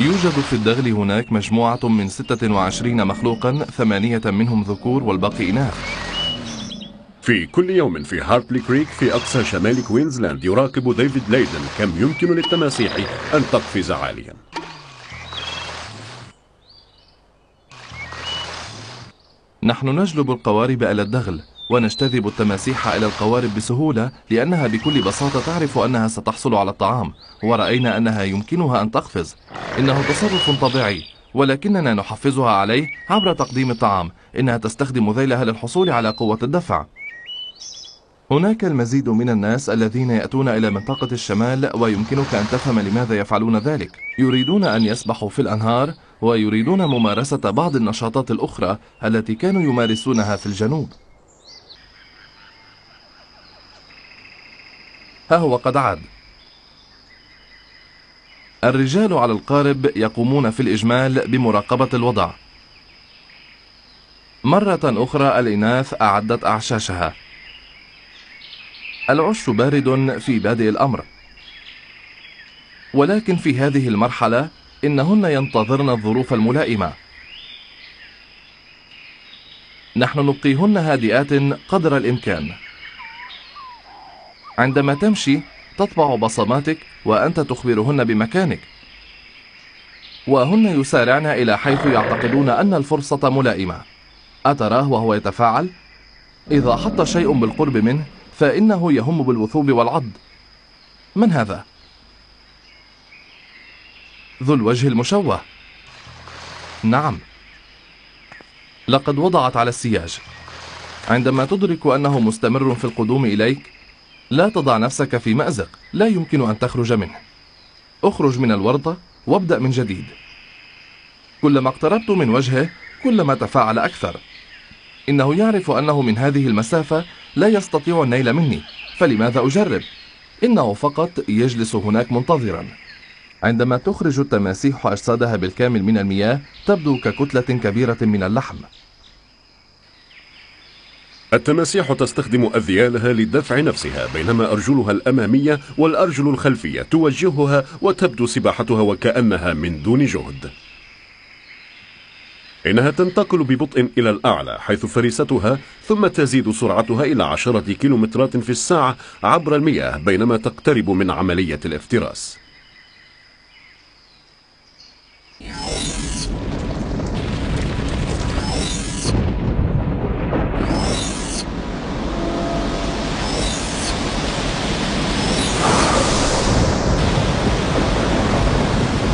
يوجد في الدغل هناك مجموعة من 26 مخلوقا، 8 منهم ذكور والباقي إناث. في كل يوم في هارتلي كريك في أقصى شمال كوينزلاند يراقب ديفيد ليدن كم يمكن للتماسيح أن تقفز عاليا. نحن نجلب القوارب إلى الدغل ونجتذب التماسيح إلى القوارب بسهولة، لأنها بكل بساطة تعرف أنها ستحصل على الطعام، ورأينا أنها يمكنها أن تقفز. إنه تصرف طبيعي، ولكننا نحفزها عليه عبر تقديم الطعام. إنها تستخدم ذيلها للحصول على قوة الدفع. هناك المزيد من الناس الذين يأتون إلى منطقة الشمال، ويمكنك أن تفهم لماذا يفعلون ذلك. يريدون أن يسبحوا في الأنهار، ويريدون ممارسة بعض النشاطات الأخرى التي كانوا يمارسونها في الجنوب. ها هو قد عاد. الرجال على القارب يقومون في الإجمال بمراقبة الوضع. مرة أخرى الإناث أعدت أعشاشها. العش بارد في بادئ الأمر، ولكن في هذه المرحلة إنهن ينتظرن الظروف الملائمة. نحن نبقيهن هادئات قدر الإمكان. عندما تمشي تطبع بصماتك وأنت تخبرهن بمكانك، وهن يسارعن إلى حيث يعتقدون أن الفرصة ملائمة. أتراه وهو يتفاعل؟ إذا حط شيء بالقرب منه فإنه يهم بالوثوب والعض. من هذا؟ ذو الوجه المشوه. نعم، لقد وضعت على السياج. عندما تدرك أنه مستمر في القدوم إليك، لا تضع نفسك في مأزق لا يمكن أن تخرج منه. اخرج من الورطة وابدأ من جديد. كلما اقتربت من وجهه كلما تفاعل أكثر. إنه يعرف أنه من هذه المسافة لا يستطيع النيل مني، فلماذا أجرب؟ إنه فقط يجلس هناك منتظرا. عندما تخرج التماسيح أجسادها بالكامل من المياه تبدو ككتلة كبيرة من اللحم. التماسيح تستخدم أذيالها لدفع نفسها، بينما أرجلها الأمامية والأرجل الخلفية توجهها، وتبدو سباحتها وكأنها من دون جهد. إنها تنتقل ببطء إلى الأعلى حيث فريستها، ثم تزيد سرعتها إلى 10 كيلومترات في الساعة عبر المياه بينما تقترب من عملية الافتراس.